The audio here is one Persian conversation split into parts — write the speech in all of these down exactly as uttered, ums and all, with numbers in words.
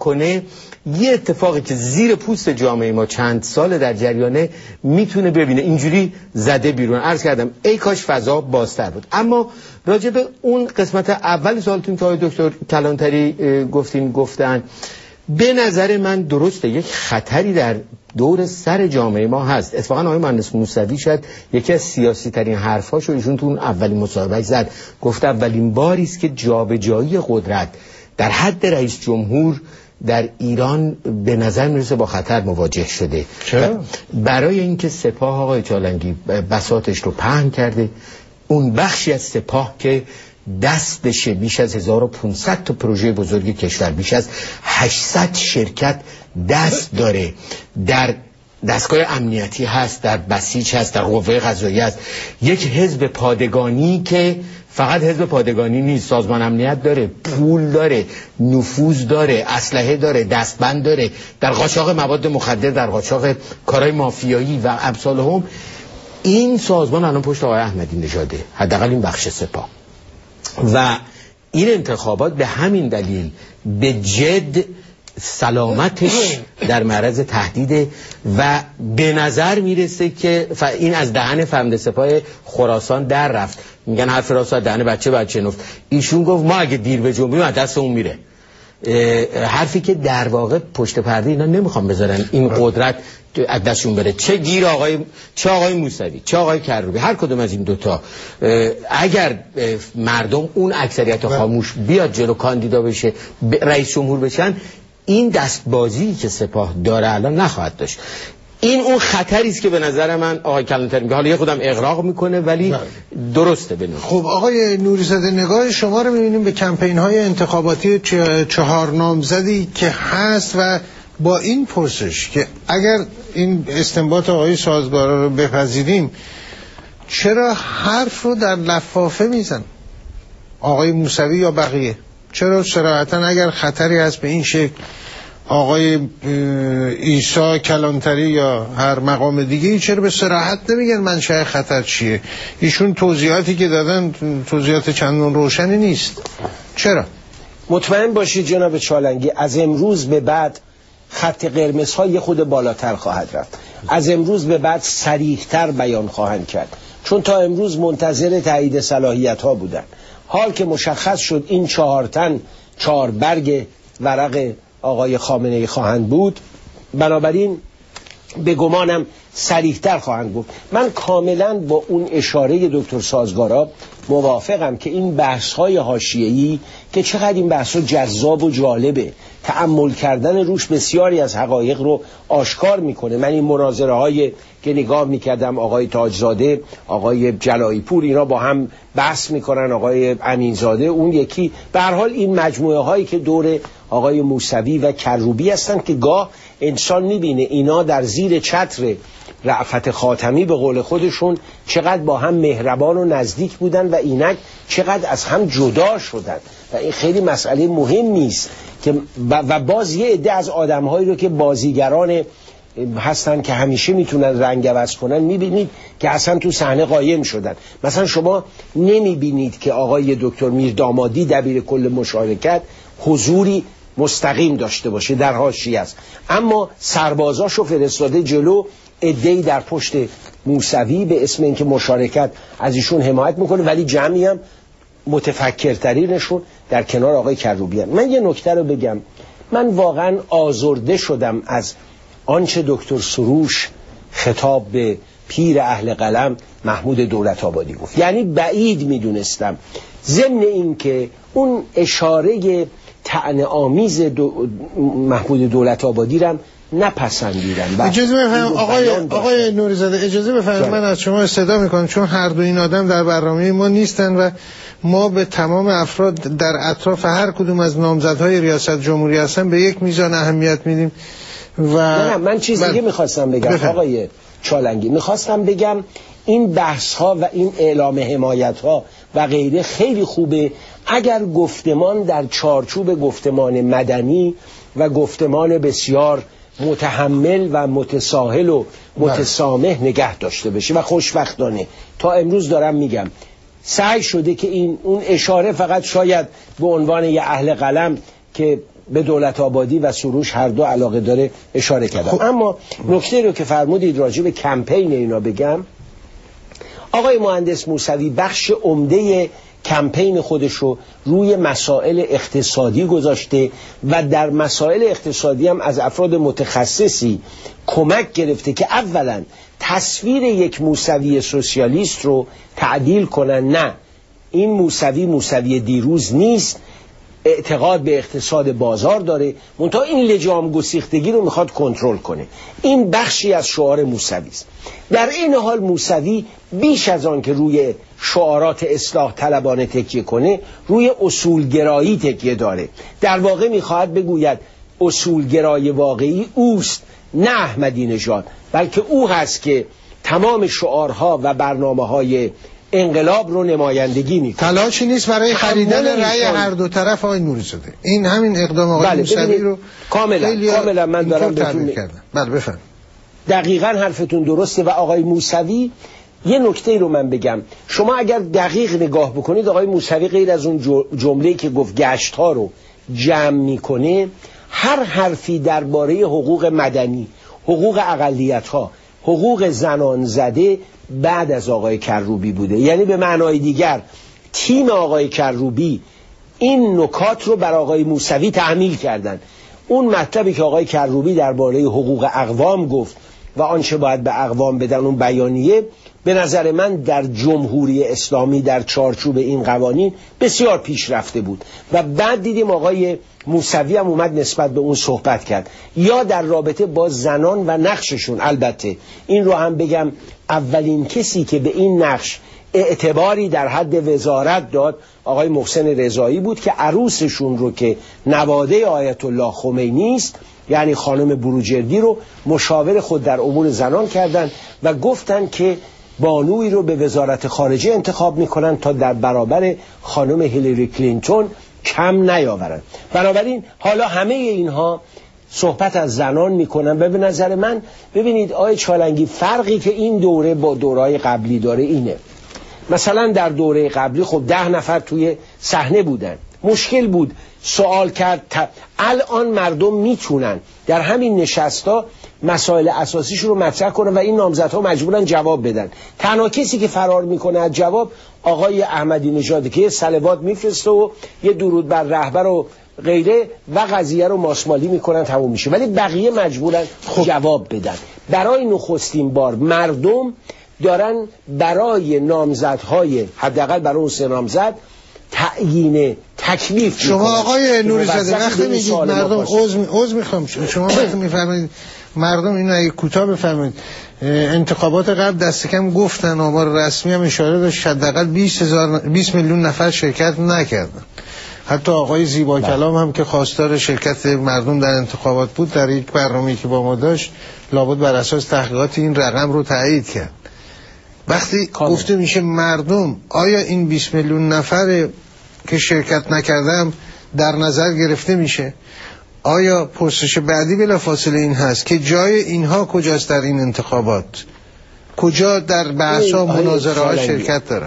کنه یه اتفاقی که زیر پوست جامعه ما چند سال در جریانه میتونه ببینه اینجوری زده بیرون. عرض کردم ای کاش فضا بازتر بود. اما راجع به اون قسمت اول سوالتون که آقای دکتر کلانتری گفتین گفتن، به نظر من درسته یک خطری در دور سر جامعه ما هست. اتفاقا آقای مهندس موسوی شاید یکی از سیاسی ترین حرفاشو ایشون تو اون اولین مصاحبه زد، گفت اولین باری است که جابجایی قدرت در حد رئیس جمهور در ایران به نظر میرسه با خطر مواجه شده. چرا؟ برای اینکه سپاه آقای چالنگی بساطش رو پهن کرده، اون بخشی از سپاه که دست بشه بیش از هزار و پانصد تا پروژه بزرگ کشور، بیش از هشتصد شرکت دست داره، در دستگاه امنیتی هست، در بسیج هست، در قوه قضاییه هست، یک حزب پادگانی که فقط حزب پادگانی نیست، سازمان امنیت داره، پول داره، نفوذ داره، اسلحه داره، دستبند داره، در قاچاق مواد مخدر، در قاچاق کارهای مافیایی و امثال هم. این سازمان الان پشت آقای احمدی نژاده، حداقل این بخش سپاه. و این انتخابات به همین دلیل به جد سلامتش در معرض تهدیده و به نظر میرسه که این از دهن فرمانده سپاه خراسان در رفت. میگن حرف راست از دهن بچه بچه نفت. ایشون گفت ما اگه دیر به جنبیم از دست اون میره. حرفی که در واقع پشت پرده اینا نمیخوام بذارن این قدرت از دستشون بره. چه گیر آقای چه آقای موسوی چه آقای کروبی، هر کدوم از این دوتا اگر مردم اون اکثریت خاموش بیاد جلو کاندیدا بشه رئیس جمهور بشن، این دستبازی که سپاه داره الان نخواهد داشت. این اون خطری است که به نظر من آقای کلانتری میگه، حالا یه خودم اغراق میکنه ولی نه. درسته ببینید. خب آقای نوری‌زاده، نگاه شما رو میبینیم به کمپین های انتخاباتی چهار نامزدی که هست و با این پرسش که اگر این استنباط آقای سازگارا رو بپذیریم، چرا حرف رو در لفافه میزن آقای موسوی یا بقیه؟ چرا صراحتا اگر خطری هست به این شکل آقای عیسی کلانتری یا هر مقام دیگه چرا به صراحت نمیگن منشأ خطر چیه؟ ایشون توضیحاتی که دادن توضیحات چندان روشنی نیست. چرا؟ مطمئن باشید جناب چالنگی، از امروز به بعد خط قرمزها یه خود بالاتر خواهد رفت. از امروز به بعد صریح‌تر بیان خواهند کرد، چون تا امروز منتظر تایید صلاحیت‌ها بودن. حال که مشخص شد این چهار تن چهار برگ ورق آقای خامنه‌ای خواهند بود، بنابراین به گمانم صریح‌تر خواهند بود. من کاملا با اون اشاره دکتر سازگارا موافقم که این بحث‌های حاشیه‌ای که چقدر این بحث‌ها جذاب و جالبه، تأمل کردن روش بسیاری از حقایق رو آشکار میکنه. من این مناظره های که نگاه میکردم، آقای تاجزاده، آقای جلایی پور، اینا با هم بحث میکنن، آقای امینزاده، اون یکی، به هر حال این مجموعه هایی که دور آقای موسوی و کروبی هستن که گاه انسان میبینه اینا در زیر چتر رأفت خاتمی به قول خودشون چقدر با هم مهربان و نزدیک بودن و اینک چقدر از هم جدا شدن و این خیلی مسئله مهمی است که و باز یه عده از آدم‌هایی رو که بازیگران هستن که همیشه میتونن رنگ عوض کنن میبینید که اصلا تو صحنه قایم شدن. مثلا شما نمیبینید که آقای دکتر میردامادی دبیر کل مشارکت حضوری مستقیم داشته باشه، در حاشیه است، اما سربازاشو فرستاده جلو، عده‌ای در پشت موسوی به اسم اینکه مشارکت از ایشون حمایت میکنه، ولی جمعی هم متفکرترینشون در کنار آقای کروبیان. من یه نکته رو بگم، من واقعا آزرده شدم از آنچه دکتر سروش خطاب به پیر اهل قلم محمود دولت‌آبادی گفت. یعنی بعید میدونستم ضمن این که اون اشاره طعنه آمیز دو محمود دولت‌آبادی رم نپسندیدم. اجازه بفرمایید آقای آقای نوری‌زاده، اجازه بفرمایید من از شما استدعا میکنم، چون هر دو این آدم در برنامه ما نیستن و ما به تمام افراد در اطراف هر کدوم از نامزدهای ریاست جمهوری هستن به یک میزان اهمیت میدیم. و نه, نه من چیزی دیگه میخواستم بگم بفرم. آقای چالنگی، میخواستم بگم این بحث ها و این اعلام حمایت ها و غیره خیلی خوبه اگر گفتمان در چارچوب گفتمان مدنی و گفتمان بسیار متحمل و متساهل و متسامح نگه داشته بشه و خوشبختانه تا امروز دارم میگم سعی شده که این اون اشاره فقط شاید به عنوان یه اهل قلم که به دولت آبادی و سروش هر دو علاقه داره اشاره کردم. خب. اما نکته رو که فرمودید راجع به کمپین اینا بگم، آقای مهندس موسوی بخش عمده کمپین خودش رو روی مسائل اقتصادی گذاشته و در مسائل اقتصادی هم از افراد متخصصی کمک گرفته که اولا تصویر یک موسوی سوسیالیست رو تعدیل کنن. نه، این موسوی موسوی دیروز نیست، اعتقاد به اقتصاد بازار داره، منتها این لجام گسیختگی رو میخواد کنترل کنه. این بخشی از شعار موسوی است. در این حال موسوی بیش از آن که روی شعارات اصلاح طلبانه تکیه کنه، روی اصولگرایی تکیه داره. در واقع میخواهد بگوید اصولگرای واقعی اوست، نه احمدی نژاد، بلکه او هست که تمام شعارها و برنامه‌های انقلاب رو نمایندگی میکنه. تلاشی نیست برای خریدن رأی هر دو طرف آقای نوری‌زاده. این همین اقدام آقای بله موسوی رو کاملا کاملا من دارم بهتون میگم. بله بفرمایید. دقیقاً حرفتون درسته و آقای موسوی یه نکته رو من بگم. شما اگر دقیق نگاه بکنید آقای موسوی غیر از اون جمله‌ای که گفت گشت ها رو جمع میکنه، هر حرفی درباره حقوق مدنی، حقوق اقلیت ها، حقوق زنان زده بعد از آقای کروبی بوده. یعنی به معنای دیگر تیم آقای کروبی این نکات رو بر آقای موسوی تحمیل کردن. اون مطلبی که آقای کروبی درباره حقوق اقوام گفت و آنچه باید به اقوام بدن، اون بیانیه به نظر من در جمهوری اسلامی در چارچوب این قوانین بسیار پیشرفته بود و بعد دیدیم آقای موسوی هم اومد نسبت به اون صحبت کرد، یا در رابطه با زنان و نقششون. البته این رو هم بگم اولین کسی که به این نقش اعتباری در حد وزارت داد آقای محسن رضایی بود که عروسشون رو که نواده آیت الله خمینی است، یعنی خانم بروجردی، رو مشاور خود در امور زنان کردند و گفتند که بانویی رو به وزارت خارجه انتخاب میکنن تا در برابر خانم هیلاری کلینتون کم نیاورن. بنابراین حالا همه اینها صحبت از زنان میکنن و به نظر من ببینید آقای چالنگی فرقی که این دوره با دورهای قبلی داره اینه. مثلا در دوره قبلی خب ده نفر توی صحنه بودن، مشکل بود سوال کرد. ت... الان مردم میتونن در همین نشستا مسائل اساسیش رو مطرح کنن و این نامزدها مجبورن جواب بدن. تنها کسی که فرار میکنه از جواب آقای احمدی نژاده که یه صلوات میفرسته و یه درود بر رهبر و غیره و قضیه رو ماسمالی میکنن، تموم میشه. ولی بقیه مجبورن خب. جواب بدن. برای نخستین بار مردم دارن برای نامزدهای حداقل برای اون سه نامزد تعیین تکلیف. شما آقای نوری‌زاده وقتی میگید مردم عذر عذر میخوام شما وقتی میفرمایید مردم اینو اگه کوتاه بفرمایید، انتخابات قبل دست کم گفتن، آمار رسمی هم اشاره داشت حداقل بیست میلیون نفر شرکت نکردن. حتی آقای زیبا کلام هم که خواستار شرکت مردم در انتخابات بود در یک برنامه‌ای که با ما داشت لابد بر اساس تحقیقات این رقم رو تایید کرد. وقتی کامل. گفته میشه مردم، آیا این بیست میلیون نفر که شرکت نکردم در نظر گرفته میشه؟ آیا پرسش بعدی بلافاصله این هست که جای اینها کجاست در این انتخابات؟ کجا در بحث‌ها مناظره ها شرکت دارن؟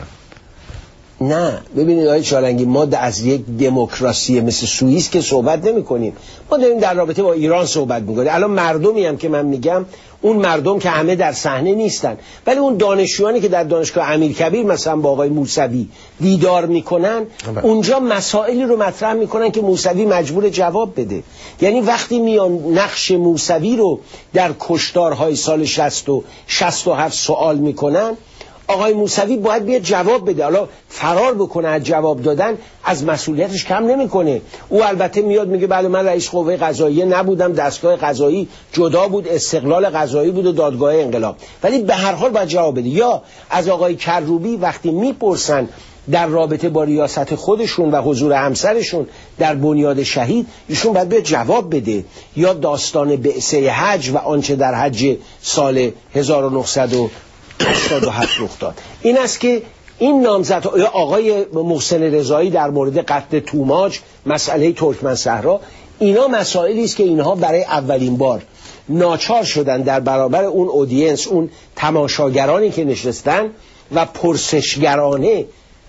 نه ببینید آقای چالنگی، ما از یک دموکراسی مثل سوئیس که صحبت نمی کنیم، ما داریم در رابطه با ایران صحبت میکنیم. الان مردمی هم که من میگم اون مردم که همه در صحنه نیستن، ولی اون دانشجویانی که در دانشگاه امیرکبیر مثلا با آقای موسوی دیدار میکنن اونجا مسائلی رو مطرح میکنن که موسوی مجبور جواب بده. یعنی وقتی میان نقش موسوی رو در کشتارهای سال شصت و شصت و هفت سوال میکنن، آقای موسوی باید بیاد جواب بده. حالا فرار بکنه از جواب دادن از مسئولیتش کم نمیکنه. او البته میاد میگه بله من رئیس قوه قضاییه نبودم، دستگاه قضایی جدا بود، استقلال قضایی بود و دادگاه انقلاب، ولی به هر حال باید جواب بده. یا از آقای کروبی وقتی میپرسن در رابطه با ریاست خودشون و حضور همسرشون در بنیاد شهید، ایشون باید بیاد جواب بده. یا داستان بعثه حج و آنچه در حج سال هزار و نهصد و هشتاد و هفت رخ داد. این است که این نامزد آقای محسن رضایی در مورد قتل توماج، مسئله ترکمن صحرا، اینا مسائلی است که اینها برای اولین بار ناچار شدن در برابر اون اودینس، اون تماشاگرانی که نشستن و پرسشگرانه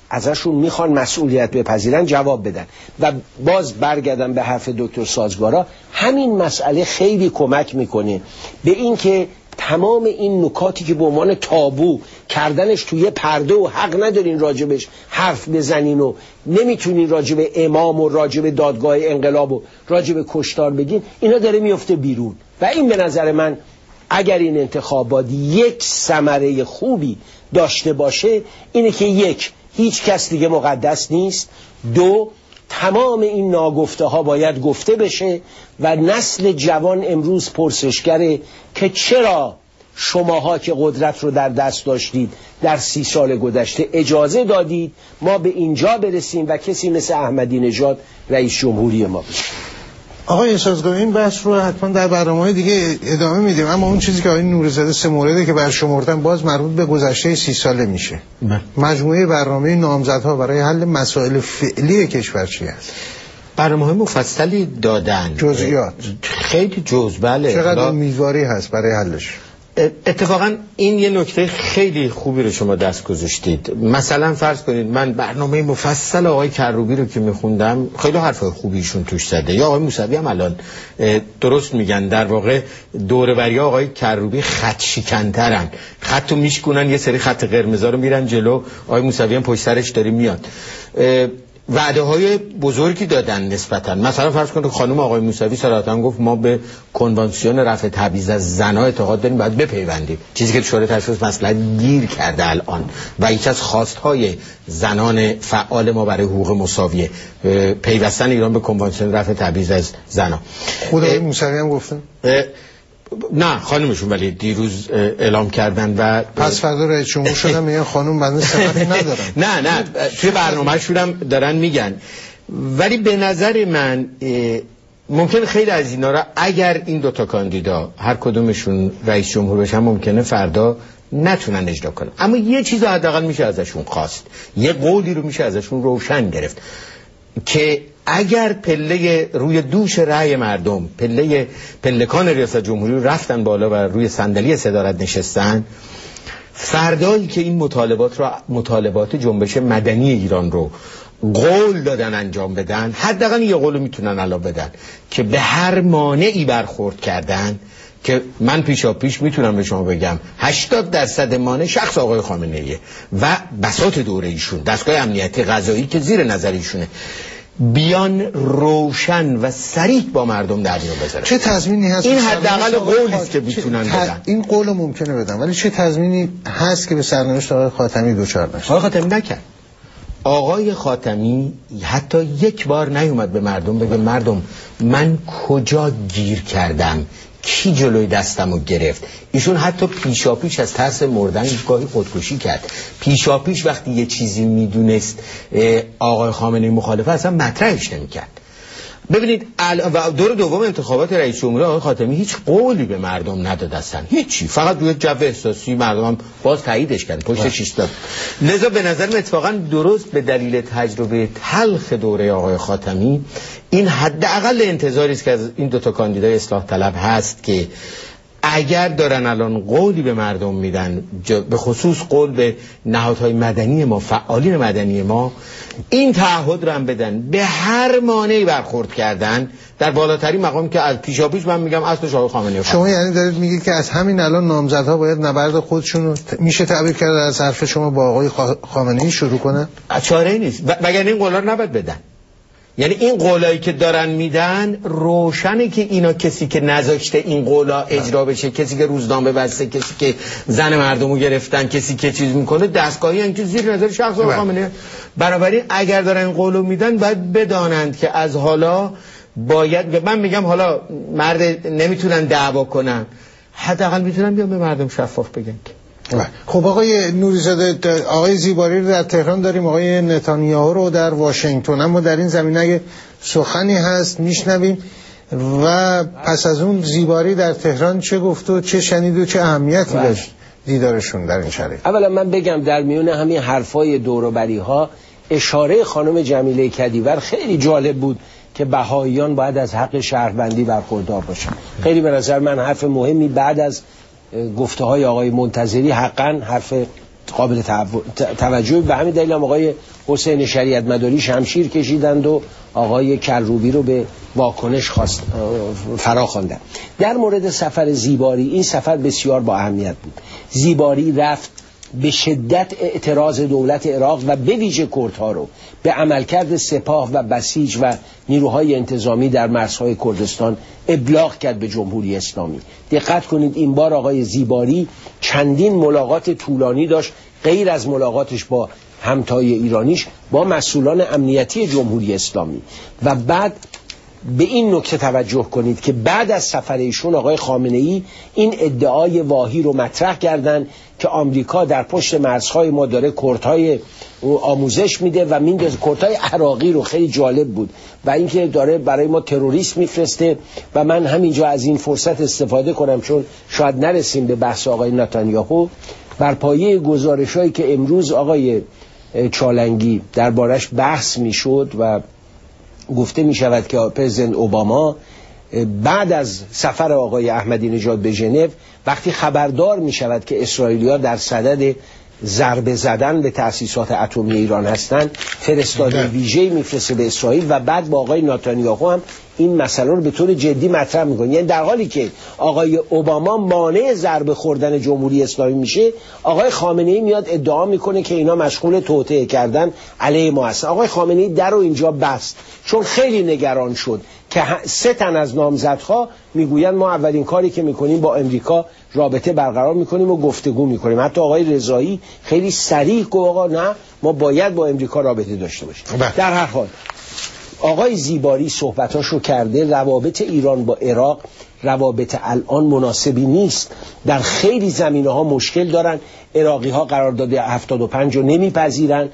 ازشون میخوان مسئولیت بپذیرن جواب بدن. و باز برگردم به حرف دکتر سازگارا، همین مسئله خیلی کمک میکنه به این که تمام این نکاتی که به عنوان تابو کردنش توی پرده و حق ندارین راجبش حرف بزنین و نمیتونین راجب امام و راجب دادگاه انقلاب و راجب کشتار بگین، اینا داره میفته بیرون. و این به نظر من اگر این انتخابات یک ثمره خوبی داشته باشه اینه که یک، هیچ کس دیگه مقدس نیست. دو، تمام این ناگفته ها باید گفته بشه و نسل جوان امروز پرسشگره که چرا شماها که قدرت رو در دست داشتید در سی سال گذشته اجازه دادید ما به اینجا برسیم و کسی مثل احمدی نژاد رئیس جمهوری ما بشه. آقای سازگار این بحث رو حتما در برنامه‌های دیگه ادامه میدیم، اما اون چیزی که آقای نوری‌زاده سه مورده که برشمردن باز مربوط به گذشته سی ساله میشه. بله. مجموعه برنامه نامزدها برای حل مسائل فعلی کشور چی است؟ برنامه‌های مفصلی دادن، جزئیات خیلی جزء. بله. چقدر میواری هست برای حلش؟ اتفاقا این یه نکته خیلی خوبی رو شما دست گذاشتید. مثلا فرض کنید من برنامه مفصل آقای کروبی رو که میخوندم خیلی حرفای خوبیشون توش زده، یا آقای موسوی هم الان درست میگن، در واقع دوربری آقای کروبی خط شکن‌ترن، خطو میشکنن، یه سری خط قرمزا رو میرن جلو، آقای موسوی هم پشت سرش داره میاد. وعده های بزرگی دادن نسبتا. مثلا فرض کنید خانم آقای موسوی صراحتاً گفت ما به کنوانسیون رفع تبعیض از زن‌ها اعتقاد داریم، باید بپیوندیم، چیزی که شورای تشخیص مصلحت گیر کرده الان و یکی از خواست‌های زنان فعال ما برای حقوق مساویه پیوستن ایران به کنوانسیون رفع تبعیض از زن‌ها. خود آقای موسوی هم گفتن؟ نه خانمشون ولی دیروز اعلام کردن و پس فردا رئیس جمهور شدن میگن خانم بنده صفتی ندارن. نه نه توی برنامه‌شون هم دارن میگن. ولی به نظر من ممکن خیلی از اینا را اگر این دوتا کاندیدا هر کدومشون رئیس جمهور بشن ممکنه فردا نتونن اجرا کنن، اما یه چیز حداقل میشه ازشون خواست، یه قولی رو میشه ازشون روشن گرفت که اگر پله روی دوش رأی مردم، پله پلکان ریاست جمهوری رو رفتن بالا و روی صندلی صدارت نشستن، فردایی که این مطالبات رو مطالبات جنبش مدنی ایران رو قول دادن انجام بدن، حداقل یه قول میتونن الان بدن که به هر مانعی برخورد کردن، که من پیشا پیش میتونم به شما بگم هشتاد درصد مانع شخص آقای خامنه‌ایه و بساط دوره ایشون، دستگاه امنیتی قضایی که زیر نظر ایشونه، بیان روشن و صریح با مردم در میون بذارن. چه تضمینی هست؟ این حداقل قولی است که میتونن بدن. این قول ممکنه بدن، ولی چه تضمینی هست که به سرنوشت آقای خاتمی دچار نشه؟ آقای خاتمی نکرد. آقای خاتمی حتی یک بار نیومد به مردم بگه مردم من کجا گیر کردم، کی جلوی دستمو گرفت. ایشون حتی پیشاپیش از ترس مردن گاهی خودکشی کرد. پیشاپیش وقتی یه چیزی میدونست آقای خامنه‌ای مخالفه اصلا مطرحش نمیکرد. ببینید و دور دوم انتخابات رئیس جمهوری آقای خاتمی هیچ قولی به مردم نداد اصلا، هیچی، فقط روی جو احساسی مردم هم باز تاییدش کردن، پشتش ایستاد. لذا به نظر من اتفاقا درست به دلیل تجربه تلخ دوره آقای خاتمی این حداقل انتظاری است که از این دو تا کاندیدای اصلاح طلب هست که اگر دارن الان قولی به مردم میدن، به خصوص قول به نهادهای مدنی ما، فعالین مدنی ما، این تعهد رو هم بدن به هر مانعی برخورد کردن در بالاترین مقام که از پیشاپیش من میگم اصلش آقای خامنه‌ای. شما یعنی دارید میگید که از همین الان نامزدها باید نبرد خودشون رو میشه تعبیر کرد از حرف شما با آقای خامنه‌ای شروع کنن؟ چاره‌ای نیست، وگرنه این قولا رو نباید بدن. یعنی این قولایی که دارن میدن روشنه که اینا کسی که نذاشته این قولا اجرا بشه، کسی که روزنامه بسته، کسی که زن مردمو گرفتن، کسی که چیز میکنه، دستگاهی هم که زیر نظر شخص آقای خامنه‌ای. بنابراین اگر دارن این قولو میدن باید بدانند که از حالا باید، من میگم حالا مرد نمیتونن دعوا کنن، حداقل میتونن بیان به مردم شفاف بگن. خب آقای نوری‌زاده، آقای زیباری رو در تهران داریم، آقای نتانیاهو رو در واشنگتن، اما در این زمینه اگه سخنی هست میشنویم. و پس از اون زیباری در تهران چه گفت و چه شنید و چه اهمیتی داشت دیدارشون در این شرایط؟ اولا من بگم در میون همین حرفای دور و بری ها اشاره خانم جمیله کدیور خیلی جالب بود که بهائیان باید از حق شهروندی برخوردار باشن. خیلی به نظر من حرف مهمی بعد از گفته های آقای منتظری حقا حرف قابل توجه. به همین دلیل هم آقای حسین شریعت مداری شمشیر کشیدند و آقای کروبی رو به واکنش خواست فرا خواندند. در مورد سفر زیباری، این سفر بسیار با اهمیت بود. زیباری رفت به شدت اعتراض دولت عراق و به ویژه کردها رو به عملکرد سپاه و بسیج و نیروهای انتظامی در مرزهای کردستان ابلاغ کرد به جمهوری اسلامی. دقت کنید این بار آقای زیباری چندین ملاقات طولانی داشت، غیر از ملاقاتش با همتای ایرانیش با مسئولان امنیتی جمهوری اسلامی. و بعد به این نکته توجه کنید که بعد از سفر ایشون آقای خامنه‌ای این ادعای واهی رو مطرح کردند که آمریکا در پشت مرزهای ما داره کردهای آموزش میده و میندازه کردهای عراقی رو. خیلی جالب بود و اینکه داره برای ما تروریست میفرسته. و من همینجا از این فرصت استفاده کنم چون شاید نرسیم به بحث آقای نتانیاهو، بر پایه گزارش‌هایی که امروز آقای چالنگی دربارش بحث میشد و گفته می شود که پرزیدنت اوباما بعد از سفر آقای احمدی نژاد به ژنو وقتی خبردار می شود که اسرائیلی‌ها در صدد ضربه زدن به تأسیسات اتمی ایران هستند، فرستاده ویژه‌ای میفرسته به اسرائیل و بعد با آقای نتانیاهو هم این مسئله رو به طور جدی مطرح میکنه. یعنی در حالی که آقای اوباما مانع ضربه خوردن جمهوری اسلامی میشه، آقای خامنه‌ای میاد ادعا میکنه که اینا مشغول توطئه کردن علیه ما هستن. آقای خامنه‌ای در رو اینجا بست چون خیلی نگران شد که سه تن از نامزدها میگویند ما اولین کاری که میکنیم با امریکا رابطه برقرار میکنیم و گفتگو میکنیم. حتی آقای رضایی خیلی صریح گفت آقا نه، ما باید با امریکا رابطه داشته باشیم. در هر حال آقای زیباری صحبتاشو کرده. روابط ایران با عراق روابط الان مناسبی نیست. در خیلی زمینه ها مشکل دارن. عراقی ها قرارداد هفتاد و پنج رو نمیپذیرن.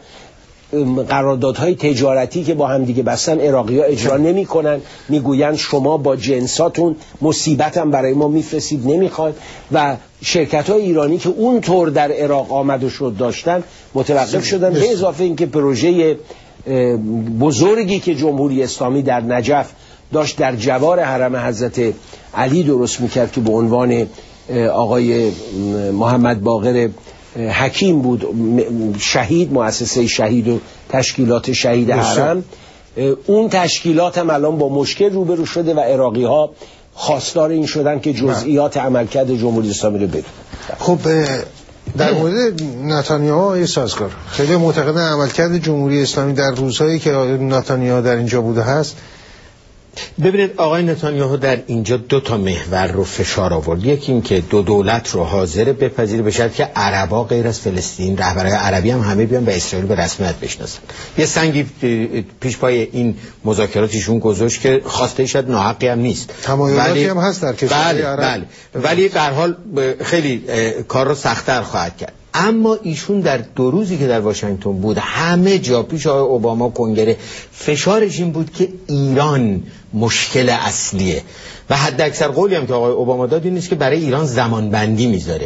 قراردادهای تجارتی که با هم دیگه بستن عراقی ها اجرا نمی کنن. میگوین شما با جنساتون مصیبت هم برای ما میفرستید نمیخوان. و شرکت های ایرانی که اونطور در عراق آمد و شد داشتن متوقف شدن. به اضافه اینکه پروژه بزرگی که جمهوری اسلامی در نجف داشت در جوار حرم حضرت علی درست میکرد که به عنوان آقای محمد باقر حکیم بود، شهید، مؤسسه شهید و تشکیلات شهید حرم، اون تشکیلات هم الان با مشکل روبرو شده و عراقی ها خواستار این شدن که جزئیات عملکرد جمهوری اسلامی رو بدونن. خب در مورد نتانیاهو سازگار خیلی معتقد عملکرد جمهوری اسلامی در روزهایی که نتانیاهو در اینجا بوده هست. ببینید آقای نتانیاهو در اینجا دو تا محور رو فشار آورد. یکی این که دو دولت رو حاضر بپذیره، به شرطی که عربا غیر از فلسطین، رهبرای عربی هم همه بیان به اسرائیل به رسمیت بشناسن. یه سنگی پیش پای این مذاکراتشون گذاشت که خواسته شاید ناحقی هم نیست، تمایلاتی هم هست در کشورهای عرب، بله ولی به هر حال خیلی کار رو سخت‌تر خواهد کرد. اما ایشون در دو روزی که در واشنگتن بود همه جا پیش آقای اوباما کنگره فشارش این بود که ایران مشکل اصلیه و حد اکثر قولی هم که آقای اوباما داد این نیست که برای ایران زمانبندی میذاره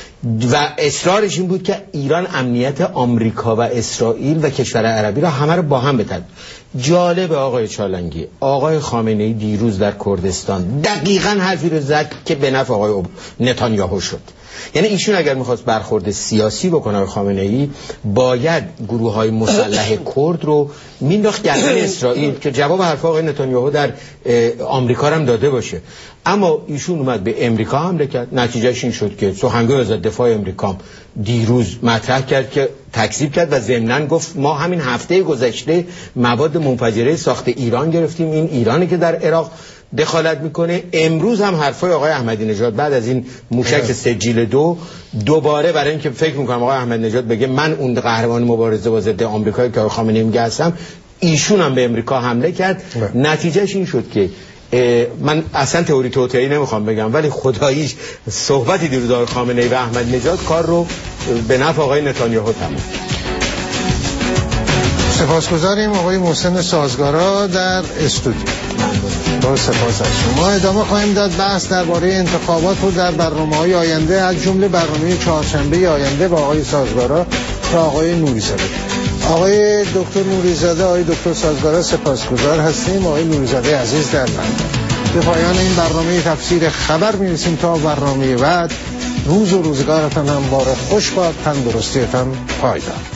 و اصرارش این بود که ایران امنیت آمریکا و اسرائیل و کشور عربی را همه رو با هم بتد. جالب آقای چالنگی، آقای خامنه‌ای دیروز در کردستان دقیقاً حرفی رو زد که به نفع آقای نتانیاهو شد. یعنی ایشون اگر میخواست برخورد سیاسی بکنه آقای خامنه‌ای باید گروه‌های مسلح کرد رو مینداخت گردن اسرائیل که جواب حرف آقای نتانیاهو در آمریکا هم داده باشه. اما ایشون اومد به امریکا حمله کرد. نتیجهش این شد که سخنگوی وزارت دفاع امریکا دیروز مطرح کرد که تکذیب کرد و ضمناً گفت ما همین هفته گذشته مواد منفجره ساخت ایران گرفتیم، این ایرانی که در عراق دخالت میکنه. امروز هم حرفای آقای احمدی نژاد بعد از این موشک سجیل دو دوباره برای اینکه فکر میکنم آقای احمدی نژاد بگه من اون قهرمان مبارزه با ضد آمریکایی که آقای خامنه‌ای میگه هستم، ایشون هم به امریکا حمله کرد. نتیجهش این شد که من اصلا تئوری توطئه‌ای نمیخوام بگم ولی خداییش صحبتی دیروز آقای خامنه‌ای و احمدی نژاد کار رو به نفع آقای نتانیاهو تموم. سپاسگزاریم آقای محسن سازگارا در استودیو. با سپاس از شما. ادامه خواهیم داد بحث درباره انتخابات رو در برنامه‌های آینده، از جمله برنامه چهارشنبه آینده با آقای سازگارا و آقای نوری‌زاده. آقای دکتر نوری‌زاده، آقای دکتر سازگارا سپاسگزار هستیم. آقای نوری‌زاده عزیز در لندن. به پایان این برنامه تفسیر خبر می‌رسیم تا برنامه بعد. روز و روزگارتان هم بار خوش باد، تندرستیتان پایدار.